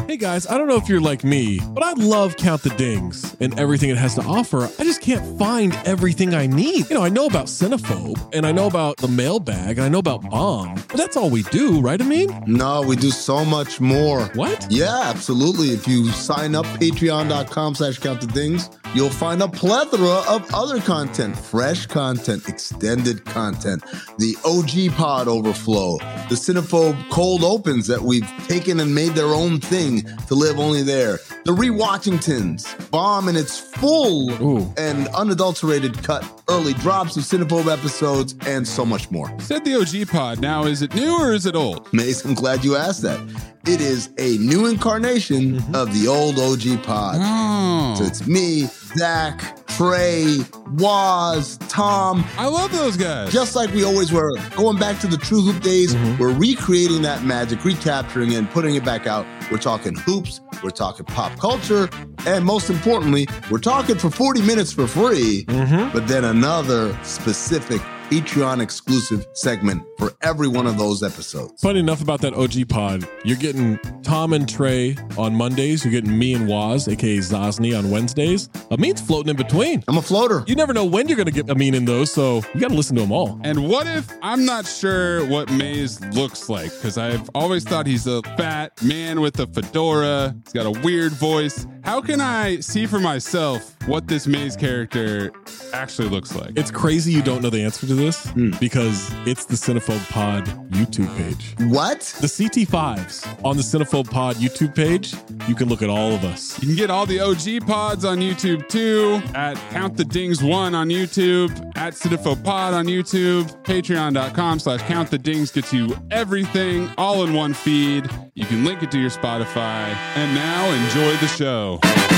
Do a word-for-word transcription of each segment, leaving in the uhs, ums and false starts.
Hey guys, I don't know if you're like me, but I love Count the Dings and everything it has to offer. I just can't find everything I need. You know, I know about Cinephobe, and I know about the mailbag, and I know about Bomb, but that's all we do, right, Amin? No, we do so much more. What? Yeah, absolutely. If you sign up, patreon.com slash count the dings, you'll find a plethora of other content, fresh content, extended content, the O G pod overflow, the Cinephobe cold opens that we've taken and made their own thing to live only there, the Rewatchingtons, Bomb in its full Ooh. and unadulterated cut, early drops of Cinephobe episodes, and so much more. Said the O G pod. Now, is it new or is it old? Mace, I'm glad you asked that. It is a new incarnation mm-hmm. of the old O G pod. Oh. So it's me, Zach, Trey, Waz, Tom. I love those guys. Just like we always were. Going back to the True Hoop days, mm-hmm. we're recreating that magic, recapturing it, and putting it back out. We're talking hoops, we're talking pop culture, and most importantly, we're talking for forty minutes for free, mm-hmm. but then another specific Patreon exclusive segment for every one of those episodes. Funny enough about that O G pod, you're getting Tom and Trey on Mondays. You're getting me and Waz, aka Zosny, on Wednesdays. Amin's floating in between. I'm a floater. You never know when you're going to get Amin in those, so you got to listen to them all. And what if I'm not sure what Maze looks like? Because I've always thought he's a fat man with a fedora. He's got a weird voice. How can I see for myself what this Maze character actually looks like? It's crazy you don't know the answer to this mm. because it's the Cinephobe Pod YouTube page. What? The C T fives on the Cinephobe Pod YouTube page. You can look at all of us. You can get all the O G pods on YouTube too, at Count the Dings one on YouTube, at Cinephobe Pod on YouTube, patreon.com slash Count the Dings gets you everything all in one feed. You can link it to your Spotify. And now enjoy the show.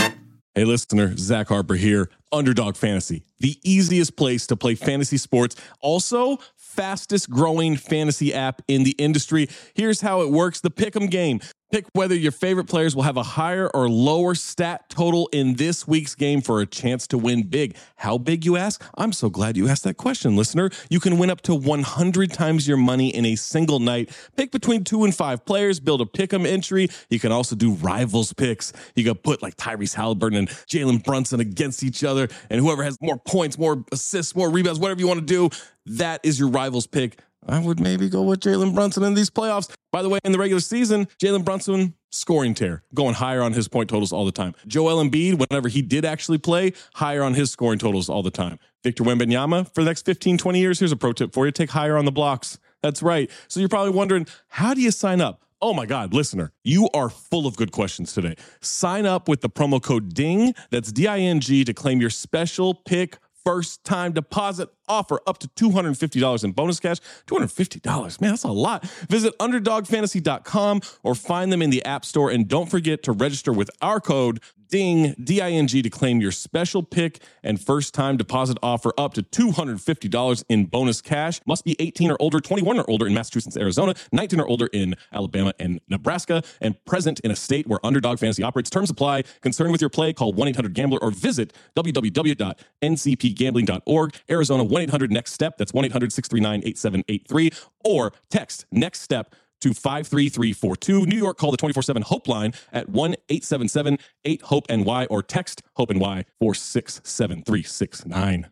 Hey listener, Zach Harper here. Underdog Fantasy, the easiest place to play fantasy sports. Also, fastest growing fantasy app in the industry. Here's how it works. The Pick'em game. Pick whether your favorite players will have a higher or lower stat total in this week's game for a chance to win big. How big, you ask? I'm so glad you asked that question, listener. You can win up to one hundred times your money in a single night. Pick between two and five players, build a pick'em entry. You can also do rivals picks. You can put like Tyrese Halliburton and Jalen Brunson against each other, and whoever has more points, more assists, more rebounds, whatever you want to do, that is your rivals pick. I would maybe go with Jalen Brunson in these playoffs. By the way, in the regular season, Jalen Brunson, scoring tear, going higher on his point totals all the time. Joel Embiid, whenever he did actually play, higher on his scoring totals all the time. Victor Wembanyama, for the next fifteen, twenty years, here's a pro tip for you. Take higher on the blocks. That's right. So you're probably wondering, how do you sign up? Oh my God, listener, you are full of good questions today. Sign up with the promo code DING, that's D I N G, to claim your special pick first time deposit offer up to two hundred fifty dollars in bonus cash. two hundred fifty dollars, man, that's a lot. Visit underdog fantasy dot com or find them in the App Store. And don't forget to register with our code DING, D I N G, to claim your special pick and first time deposit offer up to two hundred fifty dollars in bonus cash. Must be eighteen or older, twenty-one or older in Massachusetts, Arizona, nineteen or older in Alabama and Nebraska, and present in a state where Underdog Fantasy operates. Terms apply. Concerned with your play, call one eight hundred gambler or visit w w w dot n c p gambling dot org. Arizona, one eight hundred next step. That's one eight hundred six three nine eight seven eight three. Or text next step to five three three four two. New York, call the twenty-four seven HOPE line at one eight seven seven eight hope N Y or text HOPE N Y four six seven three six nine.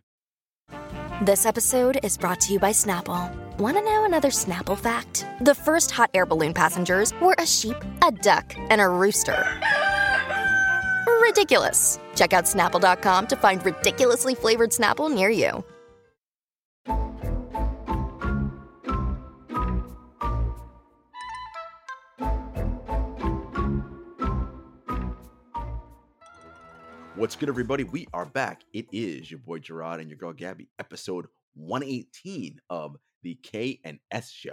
This episode is brought to you by Snapple. Want to know another Snapple fact? The first hot air balloon passengers were a sheep, a duck, and a rooster. Ridiculous. Check out Snapple dot com to find ridiculously flavored Snapple near you. What's good, everybody? We are back. It is your boy Gerard and your girl Gabby, episode one eighteen of the K and S Show.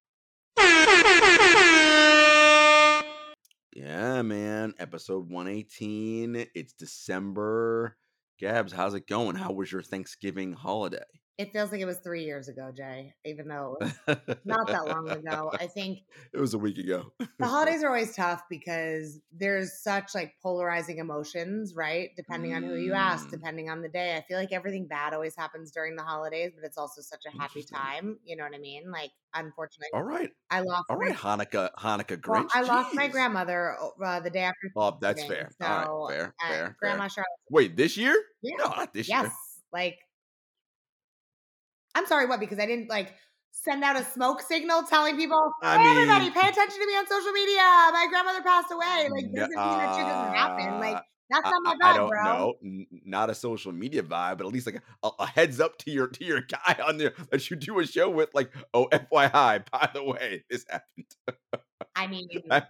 Yeah, man, episode one eighteen. It's December. Gabs, how's it going? How was your Thanksgiving holiday? It feels like it was three years ago, Jay, even though it was not that long ago. I think it was a week ago. The holidays are always tough because there's such like polarizing emotions, right? Depending on who you ask, Mm. depending on the day. I feel like everything bad always happens during the holidays, but it's also such a happy Interesting. time. You know what I mean? Like, unfortunately, All right. I lost All right, my Hanukkah, Hanukkah well, Grinch. I lost my Jeez. grandmother uh, the day after Oh, that's Thanksgiving. fair. So, All right, fair, uh, fair, Grandma fair. Charlotte. Wait, this year? Yeah. No, not this Yes. year. Like, I'm sorry, what? Because I didn't like send out a smoke signal telling people, I hey, mean- everybody, pay attention to me on social media. My grandmother passed away. Like, No, doesn't mean that shit doesn't happen. Like, that's I, not my I- I vibe, don't bro. know, N- not a social media vibe, but at least like a, a heads up to your to your guy on there that you do a show with, like, oh, F Y I, by the way, this happened. I mean, I'm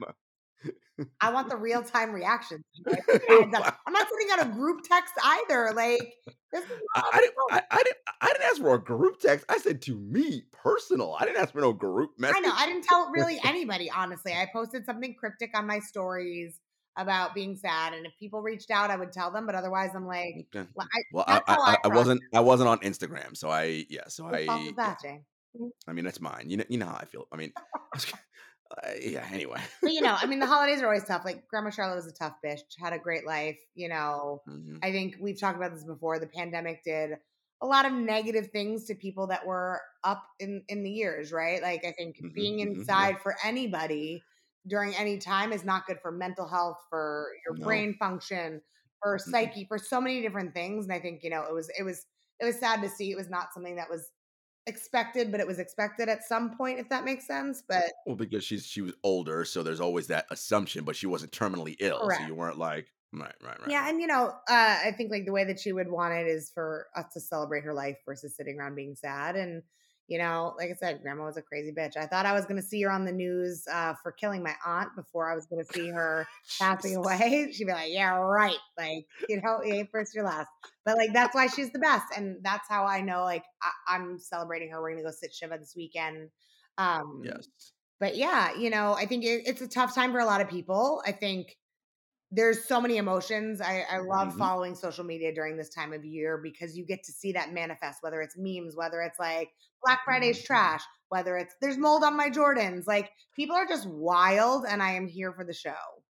I want the real time reaction. Like, a- heads up. I'm not sending out a group text either. Like, this is I, not I didn't. I, I didn't. I didn't ask for a group text. I said to me personal. I didn't ask for no group message. I know. I didn't tell really anybody, honestly. I posted something cryptic on my stories about being sad, and if people reached out, I would tell them. But otherwise, I'm like, Okay. well, I, Well, I, that's how I, I, I process wasn't. I wasn't on Instagram, so I. Yeah. So Whose I. fault is yeah. that, Jay? I mean, that's mine. You know. You know how I feel. I mean. uh, yeah. Anyway. But you know, I mean, the holidays are always tough. Like Grandma Charlotte was a tough bitch, had a great life. You know, Mhm. I think we've talked about this before. The pandemic did a lot of negative things to people that were up in in the years, right? Like I think Mhm, being mhm, yeah. inside for anybody during any time is not good for mental health, for your No. brain function, for Mhm. psyche, for so many different things. And I think, you know, it was it was it was sad to see. It was not something that was expected, but it was expected at some point, if that makes sense. But Well, because she's she was older, so there's always that assumption, but she wasn't terminally ill, Correct. so you weren't like right, right, right. yeah, and you know, uh, I think like the way that she would want it is for us to celebrate her life versus sitting around being sad. And you know, like I said, Grandma was a crazy bitch. I thought I was going to see her on the news uh, for killing my aunt before I was going to see her passing Jesus. away. She'd be like, "Yeah, right." Like you know, you ain't first, you're last. But like that's why she's the best, and that's how I know. Like I- I'm celebrating her. We're going to go sit Shiva this weekend. Um, Yes. But yeah, you know, I think it, it's a tough time for a lot of people. I think there's so many emotions. I, I love Mhm. following social media during this time of year because you get to see that manifest, whether it's memes, whether it's like Black Friday's Mhm. trash, whether it's there's mold on my Jordans. Like people are just wild, and I am here for the show.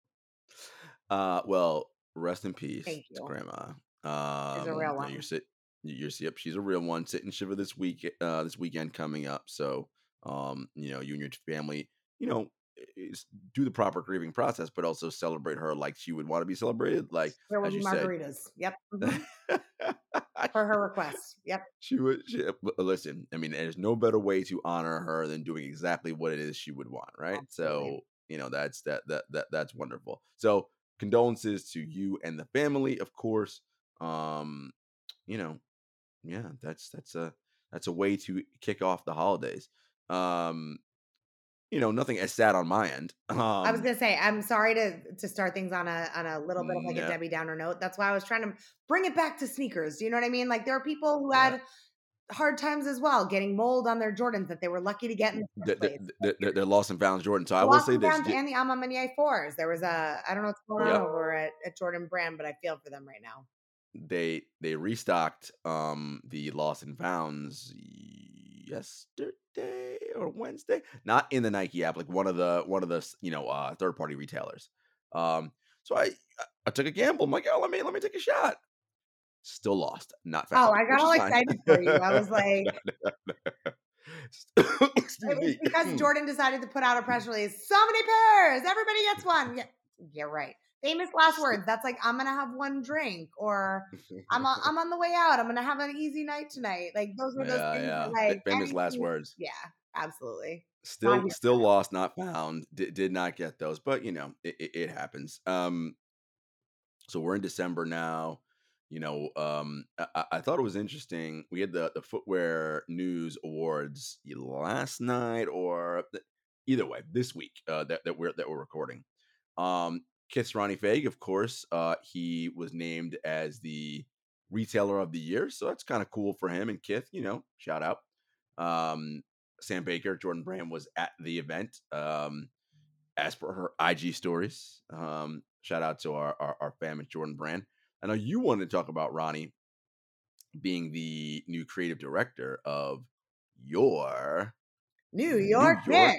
Uh, well, rest in peace, Thank to you. Grandma. Um, She's a real you know, one. You're sit. You're yep. She's a real one. Sitting Shiva this week. Uh, this weekend coming up. So, um, you know, you and your family, you know, is do the proper grieving process, but also celebrate her like she would want to be celebrated. Like There will as be you said. margaritas. Yep. Mhm. For her request. Yep. She would. She, uh, but listen. I mean, there's no better way to honor her than doing exactly what it is she would want, right? Absolutely. So you know that's that that that that's wonderful. So condolences to you and the family, of course. Um, you know, yeah, that's that's a that's a way to kick off the holidays. Um, you know, nothing as sad on my end. Um, I was gonna say, I'm sorry to to start things on a on a little bit of like Yeah. a Debbie Downer note. That's why I was trying to bring it back to sneakers. Do you know what I mean? Like there are people who Yeah. had hard times as well, getting mold on their Jordans that they were lucky to get in the they're, first place. they're, they're, they're lost and found, Jordan. So I The will Lost say and this. Founds j- and the Ama Manier fours. There was a I don't know what's going Yep. on over at, at Jordan Brand, but I feel for them right now. they they restocked um the lost and founds yesterday or Wednesday, not in the Nike app, like one of the one of the s- you know uh third party retailers. Um, so I I took a gamble. I'm like, oh, let me let me take a shot. Still lost, not found. Oh, I got which all is fine. excited for you. I was like, Excuse it was me. because Jordan decided to put out a press release. So many pairs, everybody gets one. Yeah, yeah, right. Famous last words. That's like I'm gonna have one drink, or I'm on, I'm on the way out. I'm gonna have an easy night tonight. Like those were those Yeah, things. yeah. That, Fa- like Famous last anything- words. Yeah, absolutely. Still, Not still lost, not found. Did, did not get those, but you know, it, it, it happens. Um, so we're in December now. You know, um, I, I thought it was interesting. We had the the Footwear News Awards last night, or th- either way, this week uh, that that we're that we're recording. Um, Kith Ronnie Faig, of course, uh, he was named as the Retailer of the Year, so that's kind of cool for him. And Kith, you know, shout out. Um, Sam Baker, Jordan Brand was at the event. Um, as per her I G stories. Um, shout out to our, our our fam at Jordan Brand. I know you wanted to talk about Ronnie being the new creative director of your New York New York. Knicks.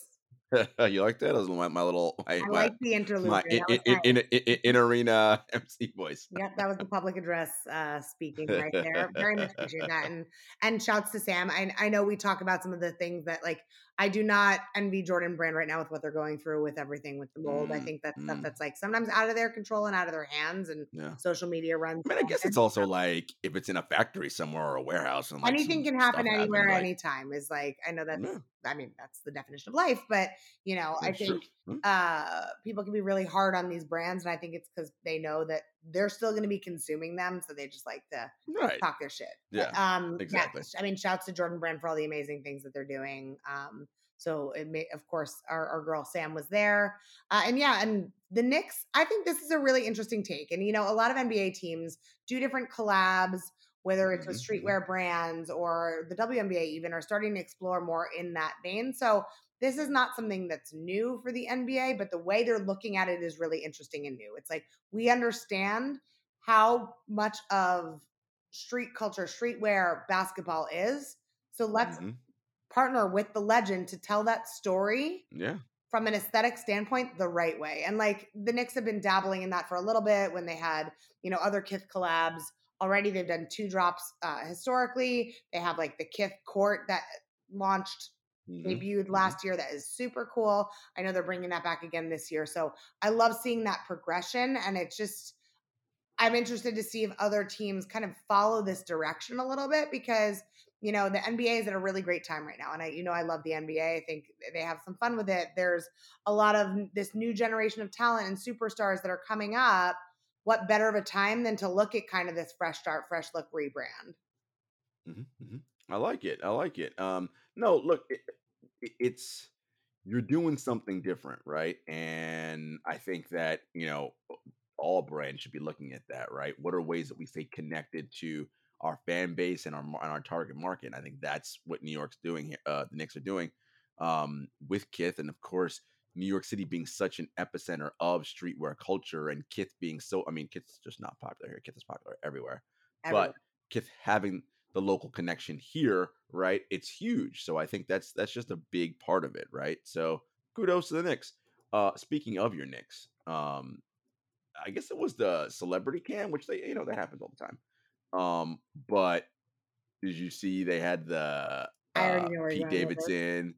You like that? That was my, my little my, I my, like the interlude. my there. in, That was in, nice. in, in, in arena M C voice. Yep, that was the public address uh, speaking right there. Very much appreciate that. And and shouts to Sam. I, I know we talk about some of the things that, like, I do not envy Jordan Brand right now with what they're going through with everything with the mold. Mm, I think that's mm. stuff that's like sometimes out of their control and out of their hands, and Yeah. social media runs. I mean, I guess it's also like if it's in a factory somewhere or a warehouse and like anything some can happen stuff anywhere, happened, like, anytime is like, I know that's, Yeah. I mean, that's the definition of life, but you know, I Yeah, sure. think uh, people can be really hard on these brands. And I think it's because they know that they're still going to be consuming them. So they just like to Right. talk their shit. Yeah, But, um, exactly. yeah, I mean, shouts to Jordan Brand for all the amazing things that they're doing. Um, so it may, of course, our, our girl Sam was there. Uh, and yeah, and the Knicks, I think this is a really interesting take. And, you know, a lot of N B A teams do different collabs, whether it's with Mhm, streetwear brands or the W N B A even, are starting to explore more in that vein. So this is not something that's new for the N B A, but the way they're looking at it is really interesting and new. It's like, we understand how much of street culture, streetwear, basketball is. So let's mhm. partner with the legend to tell that story Yeah. from an aesthetic standpoint the right way. And like the Knicks have been dabbling in that for a little bit when they had, you know, other Kith collabs. Already they've done two drops uh, historically. They have like the Kith Court that launched, Mhm, debuted mhm. last year. That is super cool. I know they're bringing that back again this year. So I love seeing that progression. And it's just, I'm interested to see if other teams kind of follow this direction a little bit, because you know, the N B A is at a really great time right now. And I, you know, I love the N B A. I think they have some fun with it. There's a lot of this new generation of talent and superstars that are coming up. What better of a time than to look at kind of this fresh start, fresh look rebrand? Mhm, mhm. I like it. I like it. Um, no, look, it, it, it's you're doing something different, right? And I think that you know all brands should be looking at that, right? What are ways that we stay connected to our fan base and our mar- and our target market? And I think that's what New York's doing here. Uh, the Knicks are doing um, with Kith, and of course, New York City being such an epicenter of streetwear culture, and Kith being so. I mean, Kith's just not popular here. Kith is popular everywhere, Everywhere. but Kith having the local connection here, right? It's huge. So I think that's that's just a big part of it, right? So kudos to the Knicks. Uh, speaking of your Knicks, um, I guess it was the celebrity cam, which they, you know, that happens all the time. Um, but did you see they had the I uh, already know where you're Pete going with this. Davidson,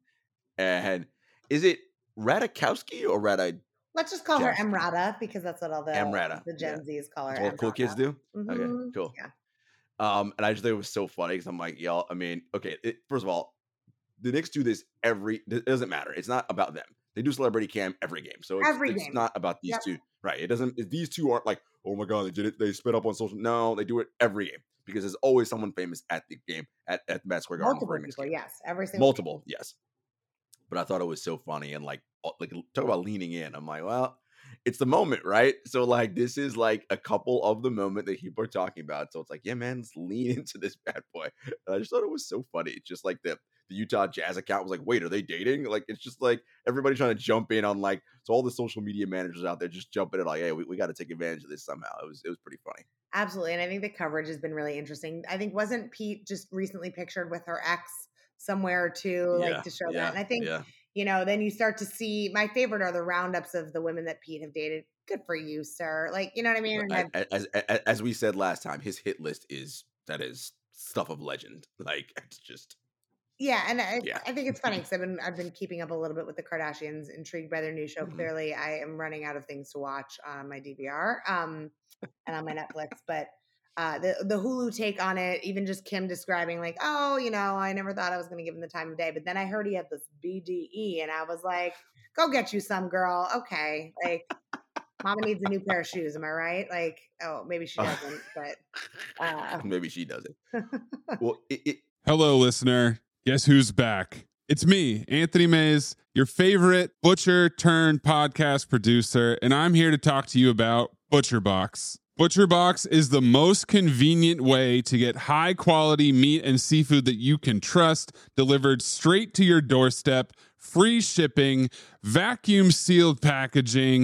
and is it Radikowski or Rada? Let's just call her Jeffs- Emrata, because that's what all the, Emrata, the Gen Zs call her. That's what cool Emrata. kids do. Mhm. Okay, cool. Yeah. Um, and I just think it was so funny because I'm like, y'all. I mean, okay. It, first of all, the Knicks do this every. It doesn't matter. It's not about them. They do celebrity cam every game, so it's, Every it's game. not about these Yep. two, right? It doesn't. It, these two aren't like, oh my god, they did it. They spit up on social. No, they do it every game because there's always someone famous at the game at at the Madison Square Garden. Multiple for a Knicks people, game. yes. Every single Multiple, yes. But I thought it was so funny and like, like talk about leaning in. I'm like, well, it's the moment, right? So like, this is like a couple of the moment that people are talking about. So it's like, yeah, man, let's lean into this bad boy. And I just thought it was so funny. It's just like the the Utah Jazz account was like, wait, are they dating? Like, it's just like everybody trying to jump in on like, so all the social media managers out there just jumping in like, hey, we, we got to take advantage of this somehow. It was it was pretty funny. Absolutely. And I think the coverage has been really interesting. I think, wasn't Pete just recently pictured with her ex somewhere too, Yeah, like to show yeah, that? And I think, yeah. you know, then you start to see, my favorite are the roundups of the women that Pete have dated. Good for you, sir. Like, you know what I mean? And As, I've- as, as, as we said last time, his hit list is, that is stuff of legend. Like, it's just. Yeah, and I, Yeah. I think it's funny because I've been I've been keeping up a little bit with the Kardashians, intrigued by their new show. Mhm. Clearly, I am running out of things to watch on my D V R um, and on my Netflix. But uh, the the Hulu take on it, even just Kim describing like, oh, you know, I never thought I was going to give him the time of day, but then I heard he had this B D E, and I was like, go get you some, girl. Okay, like. Mama needs a new pair of shoes. Am I right? Like, oh, maybe she doesn't, but uh, Maybe she doesn't. Well, it, it, Hello, listener. Guess who's back? It's me, Anthony Mays, your favorite butcher turned podcast producer, and I'm here to talk to you about ButcherBox. ButcherBox is the most convenient way to get high quality meat and seafood that you can trust delivered straight to your doorstep, free shipping, vacuum sealed packaging,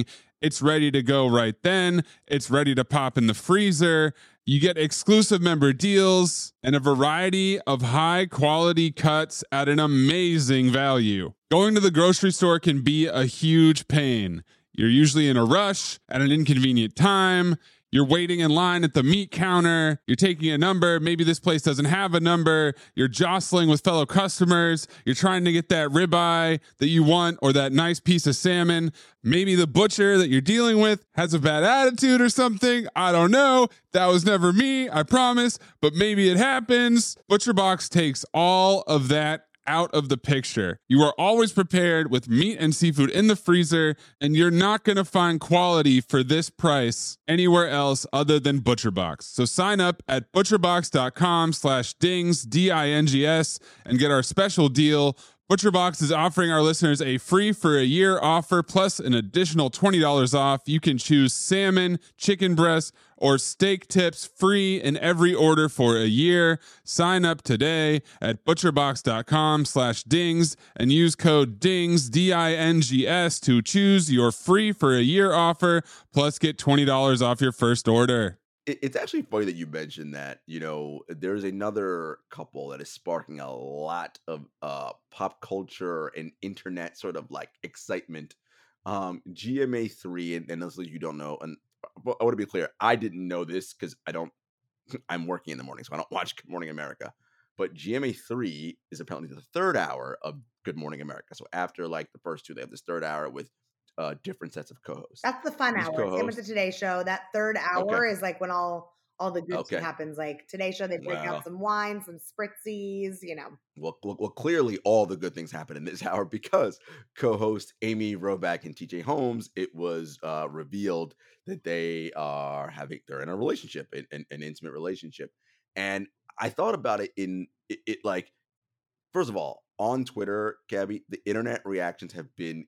It's ready to go right then. It's ready to pop in the freezer. You get exclusive member deals and a variety of high quality cuts at an amazing value. Going to the grocery store can be a huge pain. You're usually in a rush at an inconvenient time. You're waiting in line at the meat counter. You're taking a number. Maybe this place doesn't have a number. You're jostling with fellow customers. You're trying to get that ribeye that you want or that nice piece of salmon. Maybe the butcher that you're dealing with has a bad attitude or something. I don't know. That was never me, I promise, but maybe it happens. ButcherBox takes all of that out of the picture. You are always prepared with meat and seafood in the freezer, and you're not going to find quality for this price anywhere else other than ButcherBox. So sign up at butcherbox.com slash dings, D I N G S, and get our special deal. ButcherBox is offering our listeners a free for a year offer plus an additional twenty dollars off. You can choose salmon, chicken breast, or steak tips free in every order for a year. Sign up today at butcherbox.com slash dings and use code DINGS, D I N G S, to choose your free for a year offer plus get twenty dollars off your first order. It's actually funny that you mentioned that. You know, there's another couple that is sparking a lot of uh, pop culture and internet sort of like excitement. Um, G M A three, and, and those of you who don't know, and I want to be clear, I didn't know this because I don't, I'm working in the morning, so I don't watch Good Morning America. But G M A three is apparently the third hour of Good Morning America. So after like the first two, they have this third hour with uh different sets of co-hosts. That's the fun These hour. co-hosts- Same with the Today Show. That third hour Okay. is like when all all the good Okay. shit happens. Like Today Show, they break Wow. out some wine, some spritzies, you know. Well, well, well, clearly all the good things happen in this hour because co-host Amy Roback and T J Holmes, it was uh, revealed that they are having, they're in a relationship, an, an, an intimate relationship. And I thought about it in, it, it like, first of all, on Twitter, Gabby, the internet reactions have been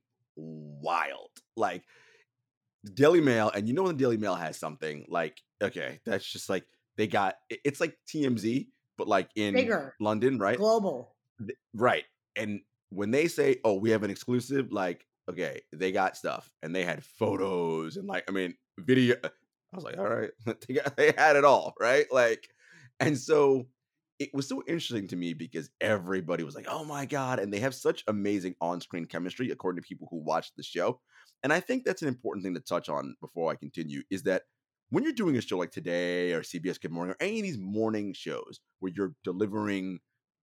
wild. Like, Daily Mail, and you know when the Daily Mail has something, like, okay, that's just like, they got, it- it's like T M Z, but like in Bigger. London, right? Global. Th- Right. And when they say, oh, we have an exclusive, like, okay, they got stuff and they had photos and like, I mean, video. I was like, all right, they, got, they had it all, right? Like, and so it was so interesting to me because everybody was like, oh my God. And they have such amazing on-screen chemistry, according to people who watched the show. And I think that's an important thing to touch on before I continue, is that when you're doing a show like Today or C B S Good Morning or any of these morning shows where you're delivering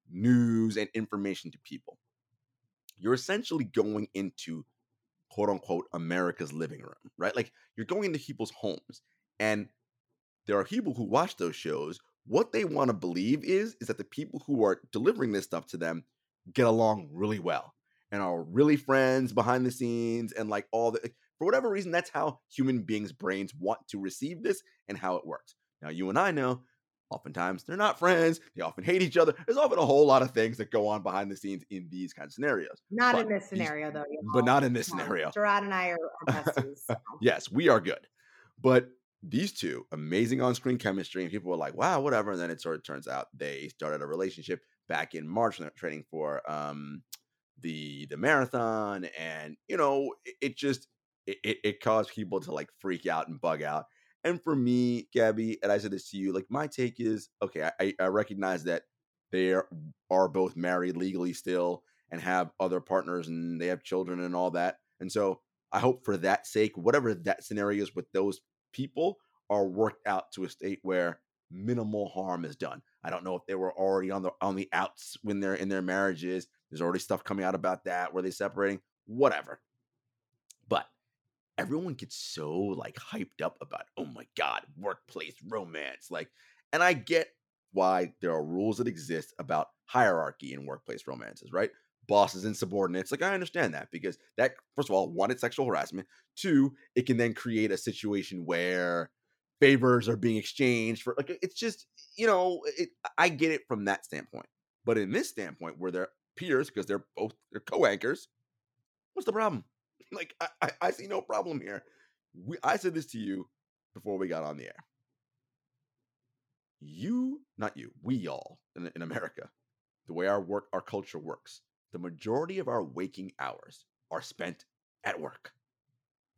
news and information to people, you're essentially going into quote unquote America's living room, right? Like you're going into people's homes, and there are people who watch those shows. What they want to believe is, is that the people who are delivering this stuff to them get along really well and are really friends behind the scenes and like all the, for whatever reason, that's how human beings' brains want to receive this and how it works. Now, you and I know, oftentimes they're not friends. They often hate each other. There's often a whole lot of things that go on behind the scenes in these kinds of scenarios. Not But in this these- scenario, though. You know? But not in this Come on. scenario. Gerard and I are, are besties. So. Yes, we are good. But these two, amazing on-screen chemistry, and people were like, wow, whatever. And then it sort of turns out they started a relationship back in March when they were training for um, the the marathon. And, you know, it, it just, it, it, it caused people to like freak out and bug out. And for me, Gabby, and I said this to you, like my take is, okay, I, I recognize that they are, are both married legally still and have other partners and they have children and all that. And so I hope for that sake, whatever that scenario is with those people, are worked out to a state where minimal harm is done. I don't know if they were already on the on the outs when they're in their marriages. There's already stuff coming out about that. Were they separating? Whatever. But everyone gets so like hyped up about, oh my God, workplace romance. Like, and I get why there are rules that exist about hierarchy in workplace romances, right? Bosses and subordinates. Like, I understand that because that, first of all, one, it's sexual harassment. Two, it can then create a situation where favors are being exchanged for, like, it's just, you know, it, I get it from that standpoint. But in this standpoint, where they're peers, because they're both, they're co-anchors, what's the problem? Like, I, I, I see no problem here. We, I said this to you before we got on the air. You, not you, we all in, in America, the way our work, our culture works, the majority of our waking hours are spent at work.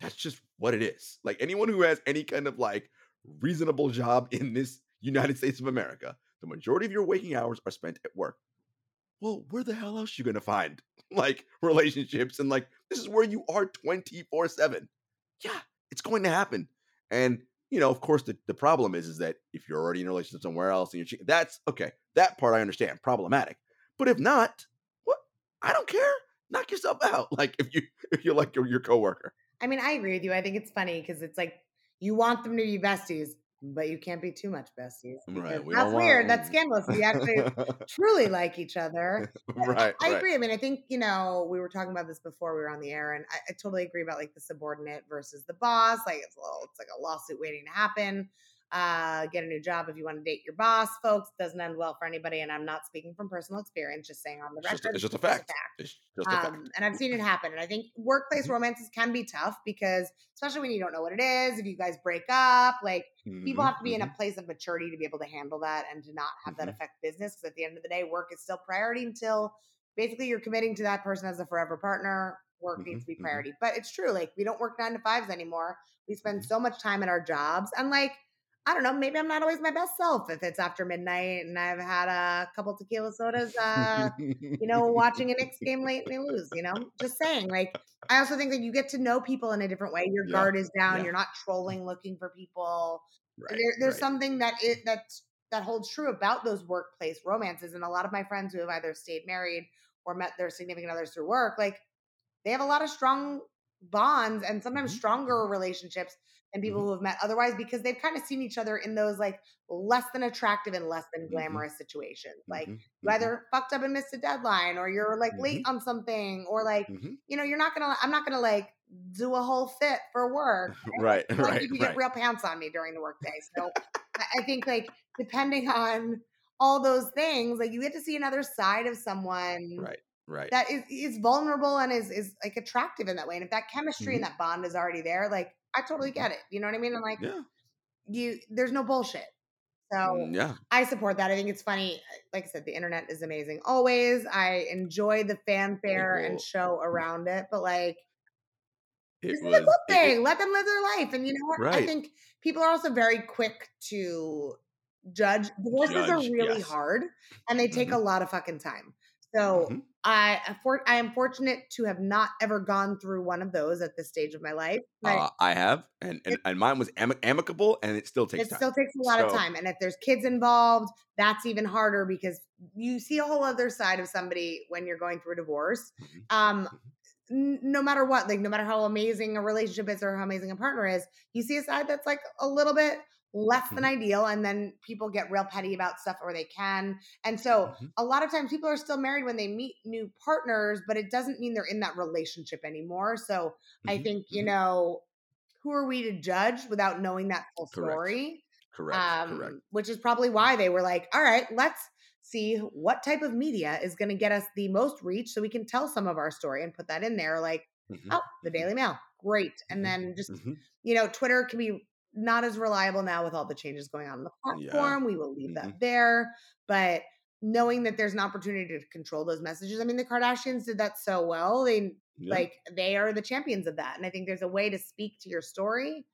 That's just what it is. Like anyone who has any kind of like reasonable job in this United States of America, the majority of your waking hours are spent at work. Well, where the hell else are you going to find like relationships? And like, this is where you are twenty-four seven. Yeah, it's going to happen. And, you know, of course, the, the problem is, is that if you're already in a relationship somewhere else and you're cheating, that's okay. That part I understand, problematic. But if not, what? I don't care. Knock yourself out. Like if you, if you're like your, your coworker. I mean, I agree with you. I think it's funny because it's like you want them to be besties, but you can't be too much besties. Right. We That's don't weird. want... That's scandalous. We actually truly like each other. Right. I, I right. agree. I mean, I think, you know, we were talking about this before we were on the air, and I, I totally agree about like the subordinate versus the boss. Like it's a little, it's like a lawsuit waiting to happen. Uh, get a new job if you want to date your boss, folks. Doesn't end well for anybody. And I'm not speaking from personal experience, just saying on the It's record. just, it's just a fact. It's just a fact. Um, and I've seen it happen. And I think workplace romances can be tough because, especially when you don't know what it is, if you guys break up, like Mhm, people have to be mhm. in a place of maturity to be able to handle that and to not have that Mhm. affect business. Because at the end of the day, work is still priority until basically you're committing to that person as a forever partner. Work Mhm, needs to be mhm. priority. But it's true. Like we don't work nine to fives anymore. We spend so much time in our jobs. And like, I don't know, maybe I'm not always my best self if it's after midnight and I've had a couple tequila sodas, uh, you know, watching a Knicks game late and they lose, you know, just saying. Like, I also think that you get to know people in a different way. Your Yeah, guard is down. yeah. You're not trolling, looking for people. Right. There, there's right. something that it that that holds true about those workplace romances. And a lot of my friends who have either stayed married or met their significant others through work, like they have a lot of strong bonds and sometimes Mhm, stronger relationships than people Mhm. who have met otherwise because they've kind of seen each other in those like less than attractive and less than Mhm. glamorous situations. Like Mhm, you mhm. either fucked up and missed a deadline or you're like late Mhm. on something or like, Mhm. you know, you're not going to, I'm not going to like do a whole fit for work. Right. I like Right. if you get Right. real pants on me during the workday. So I I think like depending on all those things, like you get to see another side of someone Right. Right. that is is vulnerable and is is like attractive in that way. And if that chemistry Mhm. and that bond is already there, like I totally Mhm. get it. You know what I mean? I'm like, Yeah. you there's no bullshit. So Mm, Yeah. I support that. I think it's funny. Like I said, the internet is amazing. Always. I enjoy the fanfare and Well, show around it, but like this it is a was good it, it thing. Let them live their life. And you know what? I right. think people are also very quick to judge. Divorces are Judge. really Yes. hard and they take Mhm. a lot of fucking time. So Mhm. I, I am fortunate to have not ever gone through one of those at this stage of my life. But Uh, I have, and, and it, and mine was ami- amicable, and it still takes it time. still takes a lot of So time. And if there's kids involved, that's even harder because you see a whole other side of somebody when you're going through a divorce. Mhm. Um, Mhm. n- no matter what, like no matter how amazing a relationship is or how amazing a partner is, you see a side that's like a little bit less than Mhm. ideal. And then people get real petty about stuff or they can. And so Mhm. a lot of times people are still married when they meet new partners, but it doesn't mean they're in that relationship anymore. So I Mhm. think, you Mhm. know, who are we to judge without knowing that full Correct. story? Correct. Correct. Um, which is probably why they were like, all right, let's see what type of media is going to get us the most reach so we can tell some of our story and put that in there. Like, Mhm. oh, the Mhm. Daily Mail, great. And Mhm. then just, Mhm. you know, Twitter can be not as reliable now with all the changes going on in the Yeah. platform. We will leave Mhm. that there. But knowing that there's an opportunity to control those messages. I mean, the Kardashians did that so well. They Yeah. like they are the champions of that. And I think there's a way to speak to your story,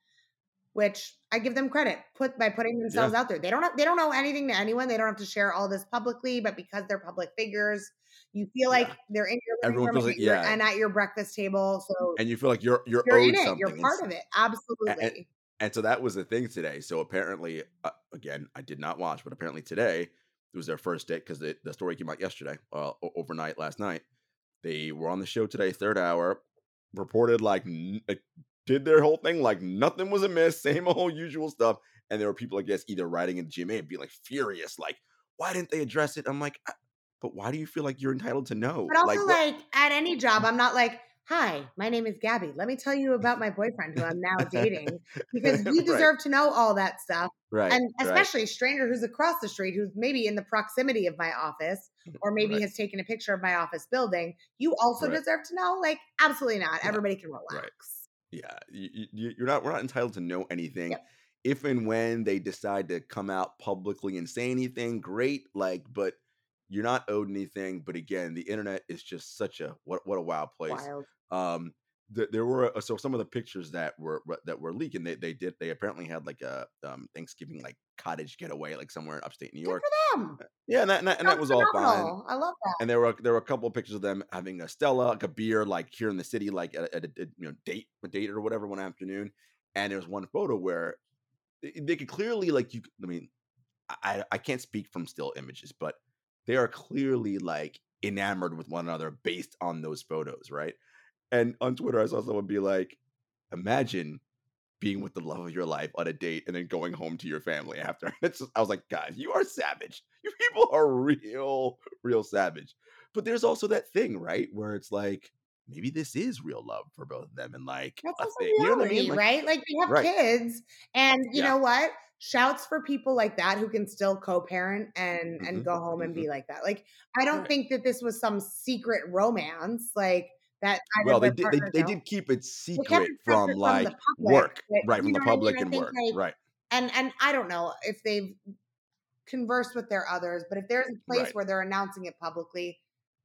which I give them credit put by putting themselves Yeah. out there. They don't have, they don't know anything to anyone. They don't have to share all this publicly, but because they're public figures, you feel like Yeah. they're in your living Everyone room feels and, like at your, yeah, and at your breakfast table. So and you feel like you're you're you're in owed it. You're something. And, part s- of it. a- and Absolutely. and so that was the thing today. So apparently, uh, again, I did not watch, but apparently today it was their first day because the, the story came out yesterday, uh, o- overnight last night. They were on the show today, third hour, reported like n- uh, did their whole thing like nothing was amiss, same old usual stuff. And there were people, I guess, either writing in G M A and being like furious, like, why didn't they address it? I'm like, "Uh, but why do you feel like you're entitled to know? But also, Like what? like at any job, I'm not like, hi, my name is Gabby. Let me tell you about my boyfriend who I'm now dating because you Right, deserve to know all that stuff. right, And right, especially a stranger who's across the street, who's maybe in the proximity of my office or maybe right, has taken a picture of my office building. You also right. deserve to know? Like, absolutely not. Yeah, Everybody can right. relax. Yeah, you, you, you're not. We're not entitled to know anything. Yep. If and when they decide to come out publicly and say anything, great. Like, but you're not owed anything. But again, the internet is just such a what what a wild place. Wild. Um, th- there were uh, so some of the pictures that were were- that were leaking. They they did they apparently had like a um, Thanksgiving like cottage getaway like somewhere in upstate New Good York. for them. Yeah, and that, and that, and that Sounds was all fine. phenomenal. I love that. And there were there were a couple of pictures of them having a Stella, like a beer, like here in the city, like at, a- at a, a, you know date a date or whatever one afternoon. And there was one photo where they, they could clearly like you. I mean, I I can't speak from still images, but they are clearly like enamored with one another based on those photos, right? And on Twitter, I saw someone be like, "Imagine being with the love of your life on a date and then going home to your family after." It's just, I was like, guys, you are savage. You people are real, real savage. But there's also that thing, right, where it's like maybe this is real love for both of them, and like That's a also thing. You know what I reality, mean? Like, right? Like we have right? kids, and you Yeah. know what? Shouts for people like that who can still co-parent and hmm and go home and hmm be like that. Like I don't Right. think that this was some secret romance, like that either Well, of they their did. They, partners they know. did keep it They kept secret it from separate from the like public, work, but right? From you the know what I mean? public I and think work, like, right? and and I don't know if they've conversed with their others, but if there's a place Right. where they're announcing it publicly,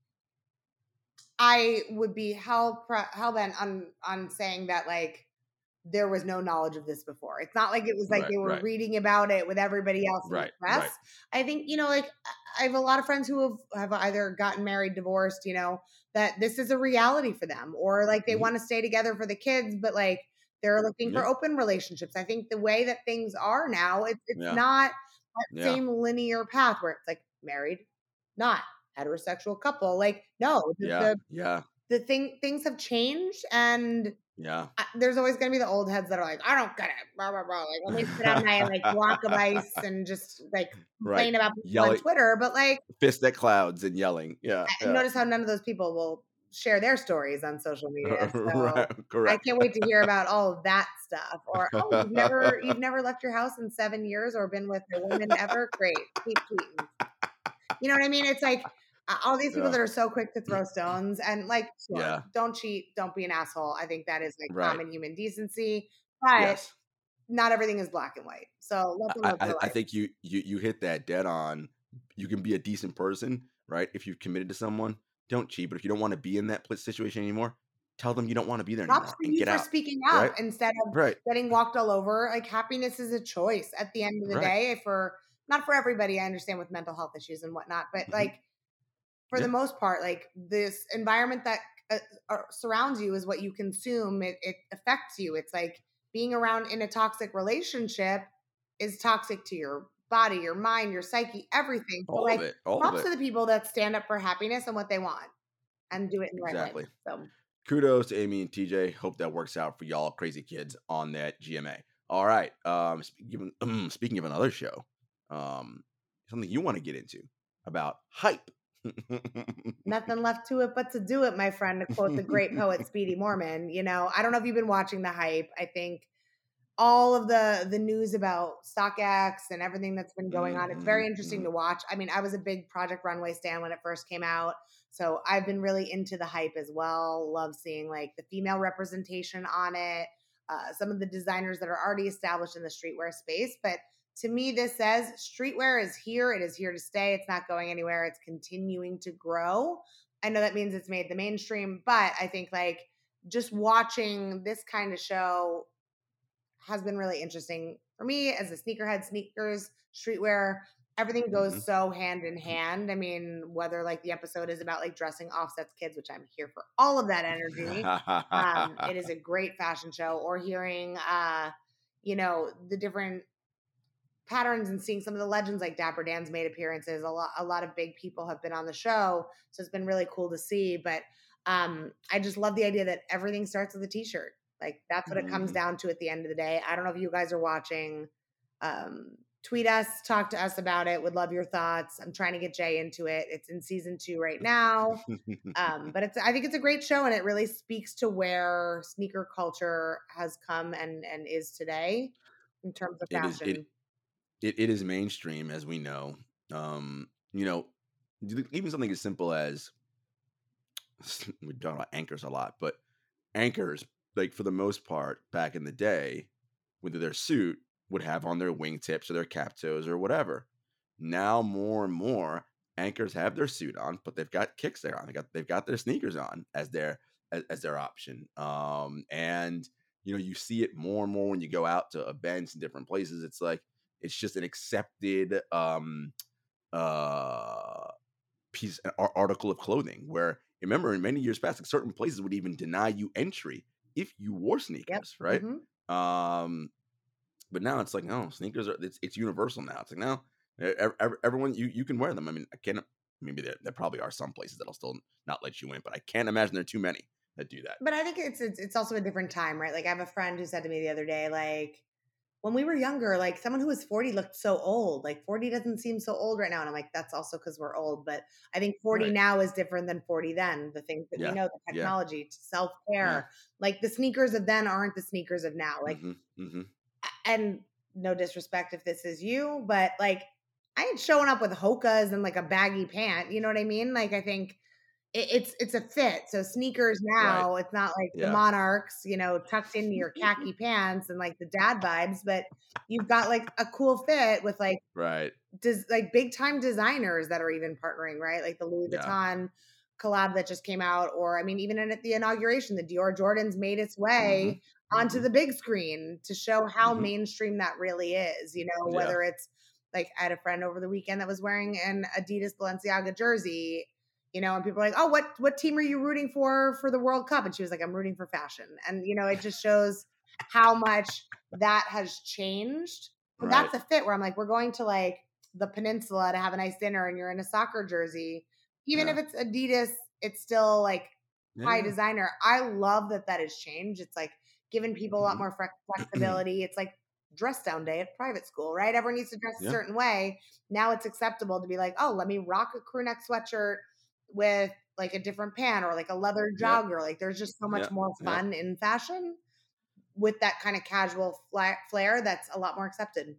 I would be hell pre- hell bent on on saying that like there was no knowledge of this before. It's not like it was like Right. they were Right. reading about it with everybody else in the Right. press. Right. I think, you know, like I have a lot of friends who have, have either gotten married, divorced, you know, that this is a reality for them, or like they hmm want to stay together for the kids, but like they're looking Yeah. for open relationships. I think the way that things are now, it's it's Yeah. not that Yeah. same linear path where it's like married, not heterosexual couple. Like, no, the Yeah. the, Yeah. the thing things have changed, and Yeah. I, there's always going to be the old heads that are like, I don't get it, blah blah blah. Like, let me sit on my like block of ice and just like Right. complain about people on Yelling, Twitter. But like, fist at clouds and yelling. Yeah. I- Yeah. notice how none of those people will share their stories on social media. So Right. I Correct. can't wait to hear about all of that stuff. Or oh, you've never you've never left your house in seven years or been with a woman ever. Great, keep tweeting. You know what I mean? It's like uh, all these people Yeah. that are so quick to throw stones and like, sure, Yeah. don't cheat, don't be an asshole. I think that is like Right. common human decency, but Yes. not everything is black and white. So let them I, live I their I life. think you you you hit that dead on. You can be a decent person, right? If you've committed to someone, don't cheat. But if you don't want to be in that pl- situation anymore, tell them you don't want to be there Props anymore for and you get for out. speaking out Right. instead of Right. getting walked all over. Like happiness is a choice at the end of the Right. day. For not for everybody, I understand with mental health issues and whatnot, but hmm like for Yeah. the most part, like this environment that uh, uh, surrounds you is what you consume. It, it affects you. It's like being around in a toxic relationship is toxic to your body, your mind, your psyche, everything. So All like of it. All of props it. to the people that stand up for happiness and what they want and do it in the right way. Exactly. So Kudos to Amy and T J. Hope that works out for y'all crazy kids on that G M A. All right. Um, speaking, speaking of another show, um, something you want to get into about hype. nothing left to it but to do it, my friend, to quote the great poet Speedy Morman. You know, I don't know if you've been watching the hype. I think all of the the news about StockX and everything that's been going on, it's very interesting Mhm. to watch. I mean, I was a big Project Runway stan when it first came out, so I've been really into the hype as well. Love seeing like the female representation on it, uh, some of the designers that are already established in the streetwear space. But to me, this says streetwear is here. It is here to stay. It's not going anywhere. It's continuing to grow. I know that means it's made the mainstream, but I think like just watching this kind of show has been really interesting for me as a sneakerhead. Sneakers, streetwear, everything goes Mhm. so hand in hand. I mean, whether like the episode is about like dressing Offset's kids, which I'm here for all of that energy. Um, it is a great fashion show, or hearing, uh, you know, the different patterns and seeing some of the legends like Dapper Dan's made appearances. A lot, a lot of big people have been on the show, so it's been really cool to see. But um, I just love the idea that everything starts with a t-shirt. Like that's what it comes Mhm. down to at the end of the day. I don't know if you guys are watching. Um, tweet us, talk to us about it. Would love your thoughts. I'm trying to get Jay into it. It's in season two right now. Um, but it's I think it's a great show, and it really speaks to where sneaker culture has come and and is today in terms of It is fashion. it, it it is mainstream, as we know. Um, you know, even something as simple as we talk about anchors a lot, but anchors, like for the most part, back in the day, whether their suit would have on their wingtips or their cap toes or whatever. Now more and more anchors have their suit on, but they've got kicks there on. They got they've got their sneakers on as their as, as their option. Um, and you know, you see it more and more when you go out to events and different places. It's like it's just an accepted um, uh, piece, an article of clothing. Where remember, in many years past, like certain places would even deny you entry if you wore sneakers, yep. right? Mm-hmm. Um, but now it's like no, sneakers are it's, it's universal now. It's like no, everyone you you can wear them. I mean, I can't. Maybe there, there probably are some places that'll still not let you in, but I can't imagine there are too many that do that. But I think it's, it's it's also a different time, right? Like I have a friend who said to me the other day, like when we were younger, like someone who was forty looked so old. Like forty doesn't seem so old right now. And I'm like, that's also because we're old. But I think forty right. now is different than forty then. The things that yeah. we know, the technology, yeah. self-care, yeah. like the sneakers of then aren't the sneakers of now. Like, mm-hmm. Mm-hmm. and no disrespect if this is you, but like I ain't showing up with Hokas and like a baggy pant. You know what I mean? Like I think it, it's it's a fit. So sneakers now, right. it's not like yeah. the Monarchs, you know, tucked into your khaki pants and like the dad vibes, but you've got like a cool fit with like right, des- like big time designers that are even partnering, right? Like the Louis Vuitton yeah. collab that just came out, or I mean, even in, at the inauguration, the Dior Jordans made its way mm-hmm. onto mm-hmm. the big screen to show how mm-hmm. mainstream that really is. You know, whether yeah. it's like I had a friend over the weekend that was wearing an Adidas Balenciaga jersey, you know, and people are like, oh, what, what team are you rooting for for the World Cup? And she was like, I'm rooting for fashion. And, you know, it just shows how much that has changed. And right. that's a fit where I'm like, we're going to like the peninsula to have a nice dinner and you're in a soccer jersey. Even yeah. if it's Adidas, it's still like yeah. high designer. I love that that has changed. It's like giving people a lot more flexibility. It's like dress down day at private school, right? Everyone needs to dress yeah. a certain way. Now it's acceptable to be like, oh, let me rock a crew neck sweatshirt with like a different pant or like a leather jogger. Yep. Like there's just so much yep. more fun yep. in fashion with that kind of casual fla- flair that's a lot more accepted.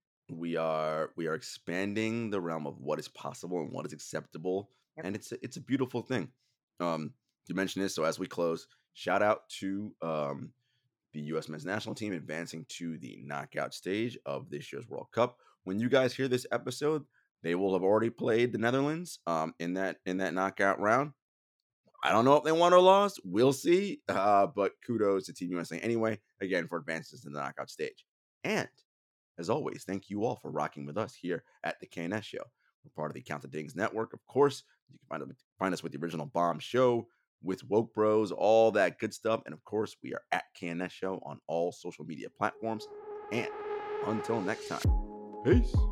We are we are expanding the realm of what is possible and what is acceptable, yep. and it's a, it's a beautiful thing. Um, you mentioned this, so as we close, shout out to um, the U S men's national team advancing to the knockout stage of this year's World Cup. When you guys hear this episode, they will have already played the Netherlands um, in that in that knockout round. I don't know if they won or lost. We'll see. Uh, but kudos to Team U S A anyway, again, for advances to the knockout stage. And as always, thank you all for rocking with us here at the K N S Show. We're part of the Count the Dings Network. Of course, you can find, find us with the original Bomb Show, with Woke Bros, all that good stuff. And of course, we are at K N S Show on all social media platforms. And until next time, peace.